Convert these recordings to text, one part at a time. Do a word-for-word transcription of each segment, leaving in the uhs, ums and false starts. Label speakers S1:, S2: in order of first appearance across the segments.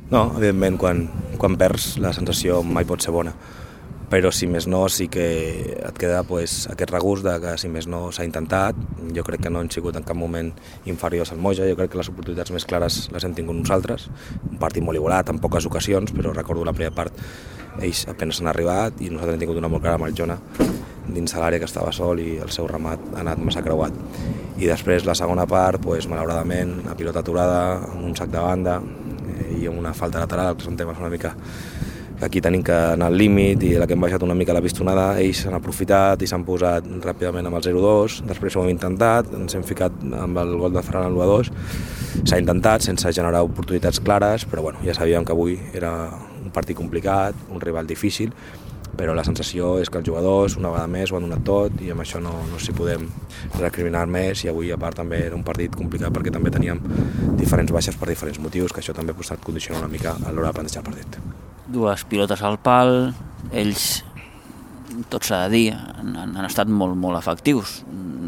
S1: No, evidentment, quan, quan perds la sensació mai pot ser bona, però si més no sí que et queda pues, aquest regust de que si més no s'ha intentat. Jo crec que no hem sigut en cap moment inferiors al Moja, jo crec que les oportunitats més clares les hem tingut nosaltres, un partit molt igualat en poques ocasions, però recordo la primera part ells apenas han arribat i nosaltres hem tingut una molt clara amb el Jona dins de l'àrea que estava sol i el seu remat ha anat massa creuat. I després la segona part, pues, malauradament, a pilota aturada, amb un sac de banda i amb una falta lateral, que són temes una mica que aquí tenim que anar al límit i la que hem baixat una mica la pistonada, ells s'han aprofitat i s'han posat ràpidament amb el zero dos, després ho hem intentat, ens hem ficat amb el gol de Ferran al l'u a dos, s'ha intentat sense generar oportunitats clares, però bueno, ja sabíem que avui era un partit complicat, un rival difícil, però la sensació és que els jugadors una vegada més ho han donat tot i amb això no, no s'hi podem recriminar més, i avui a part també era un partit complicat perquè també teníem diferents baixes per diferents motius, que això també ha estat condicionant una mica a l'hora de plantejar el partit.
S2: Dues pilotes al pal, ells, tot s'ha de dir, han, han estat molt, molt efectius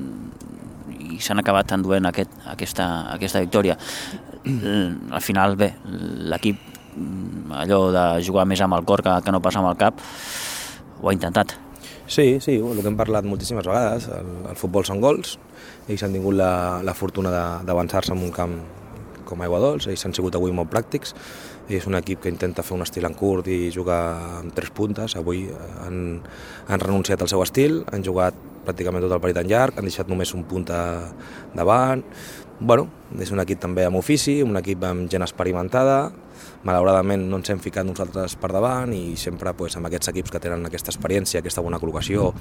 S2: i s'han acabat enduent aquest, aquesta, aquesta victòria. Al final, bé, l'equip, allò de jugar més amb el cor que, que no pas amb el cap, ho ha intentat.
S1: Sí, sí, el que hem parlat moltíssimes vegades, el, el futbol són gols, ells han tingut la, la fortuna d'avançar-se en un camp com aigua dolç, ells han sigut avui molt pràctics, és un equip que intenta fer un estil en curt i jugar amb tres puntes. Avui han, han renunciat al seu estil, han jugat pràcticament tot el partit en llarg, han deixat només un punta davant. Bueno, és un equip també amb ofici, un equip amb gent experimentada. Malauradament no ens hem ficat nosaltres per davant i sempre pues, amb aquests equips que tenen aquesta experiència, aquesta bona col·locació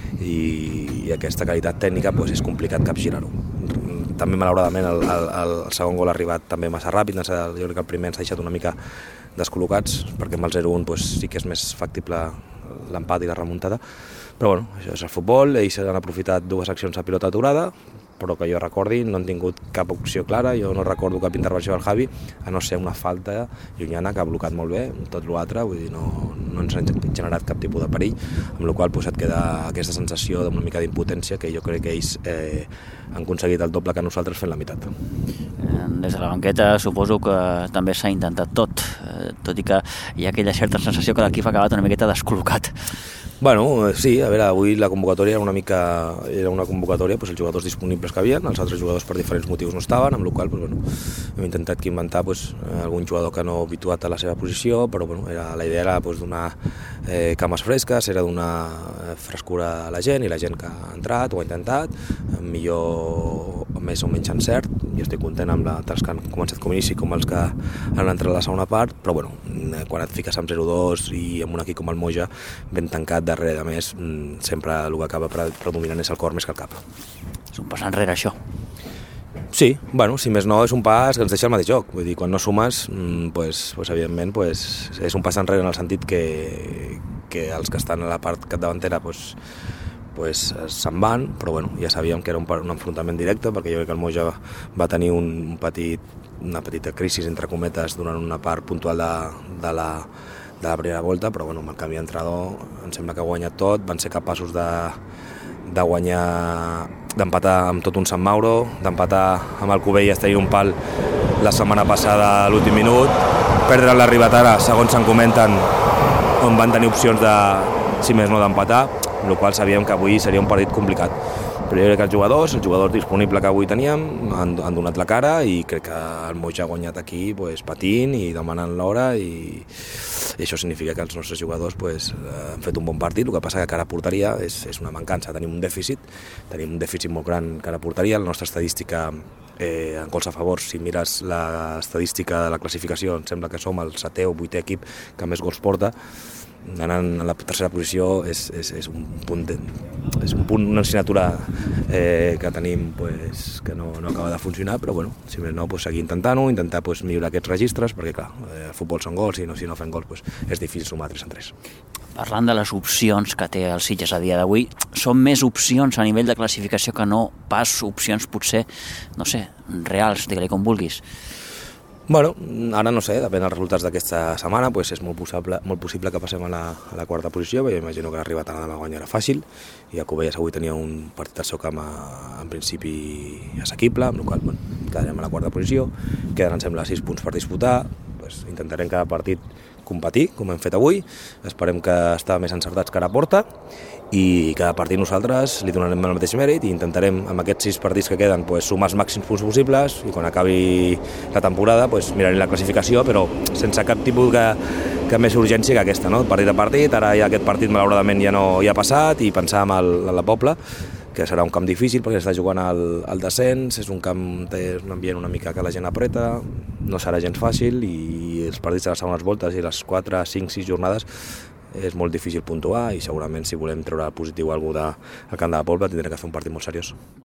S1: i, i aquesta qualitat tècnica pues, és complicat capgirar-ho. També malauradament el, el, el segon gol ha arribat també massa ràpid, jo crec que el primer ens ha deixat una mica descol·locats perquè amb el zero un pues, sí que és més factible l'empat i la remuntada, però bueno, això és el futbol, ells han aprofitat dues accions a pilota aturada, però que jo recordi no han tingut cap opció clara, jo no recordo cap intervenció del Javi, a no ser una falta llunyana que ha blocat molt bé, tot l'altre, vull dir, no, no ens ha generat cap tipus de perill, amb la qual cosa pues, et queda aquesta sensació d'una mica d'impotència que jo crec que ells eh, han aconseguit el doble que nosaltres fent la meitat.
S2: Des de la banqueta suposo que també s'ha intentat tot, tot i que hi ha aquella certa sensació que l'equip ha acabat una miqueta descol·locat.
S1: Bueno, sí, a veure, avui la convocatòria era una mica era una convocatòria, doncs, els jugadors disponibles que havien, els altres jugadors per diferents motius no estaven, amb la qual cosa doncs, bueno, hem intentat inventar doncs, algun jugador que no habituat a la seva posició, però bueno, era, la idea era doncs, donar eh, cames fresques, era donar frescura a la gent, i la gent que ha entrat ho ha intentat, millor més o menys encert, i estic content amb la, dels que han començat com a inici com els que han entrat a la segona part, però bueno, quan et fiques amb zero dos i amb un equip com el Moja ben tancat darrere, a més, sempre el que acaba predominant és el cor més que el cap.
S2: És un pas enrere, això.
S1: Sí, bueno, si més no és un pas que ens deixa el mateix joc, vull dir, quan no sumes, pues, pues, evidentment pues, és un pas enrere en el sentit que, que els que estan a la part capdavantera pues, pues, se'n van, però bueno, ja sabíem que era un, un enfrontament directe, perquè jo crec que el Moja va tenir un petit, una petita crisi, entre cometes, durant una part puntual de, de, la, de la primera volta, però bueno, amb el canvi d'entrenador em sembla que ha guanyat tot, van ser capaços de, de guanyar, d'empatar amb tot un Sant Mauro, d'empatar amb el Cubelles, tenir un pal la setmana passada a l'últim minut, perdre l'arribat ara, segons se'n comenten, on van tenir opcions de, si més no, d'empatar, amb la qual sabíem que avui seria un partit complicat. Però jo crec que els jugadors, el jugador disponible que avui teníem, han, han donat la cara i crec que el Moja ha guanyat aquí pues, patint i demanant l'hora i, i això significa que els nostres jugadors pues, han fet un bon partit. El que passa que cara a porteria és, és una mancança, tenim un dèficit, tenim un dèficit molt gran cara a porteria, la nostra estadística eh, en gols a favor, si mires l'estadística de la classificació, em sembla que som el setè o vuitè equip que més gols porta, anant a la tercera posició és, és, és un punt, de, és un punt una assignatura eh, que tenim pues, que no, no acaba de funcionar, però bueno, si més no, pues, seguir intentant-ho, intentar pues, millorar aquests registres, perquè clar, eh, el futbol són gols i no, si no fem gols pues, és difícil sumar tres en tres.
S2: Parlant de les opcions que té el Sitges a dia d'avui, són més opcions a nivell de classificació que no pas opcions potser, no sé, reals, digue-li com vulguis.
S1: Bueno, ara no sé, depèn dels resultats d'aquesta setmana, pues és molt possible, molt possible que passem a la, a la quarta posició, perquè imagino que l'arribat a la de la guanya era fàcil, i el Cubelles avui tenia un partit al seu camp a, en principi assequible, amb la qual cosa bueno, quedarem a la quarta posició, queden, em sembla, sis punts per disputar, pues pues, intentarem cada partit competir, com hem fet avui, esperem que estar més encertats que ara porta, i cada partit nosaltres li donarem el mateix mèrit i intentarem amb aquests sis partits que queden pues, sumar els màxims punts possibles i quan acabi la temporada pues, mirarem la classificació, però sense cap tipus de, que més urgència que aquesta, no? Partit a partit, ara ja aquest partit malauradament ja no hi ha passat i pensàvem al, a la Pobla que serà un camp difícil perquè està jugant al, al descens, és un camp, té un ambient una mica que la gent apreta, no serà gens fàcil i els partits de les segones voltes i les quatre, cinc, sis jornades és molt difícil puntuar i segurament si volem treure positiu algú de, al camp de la Pobla tindrem que fer un partit molt seriós.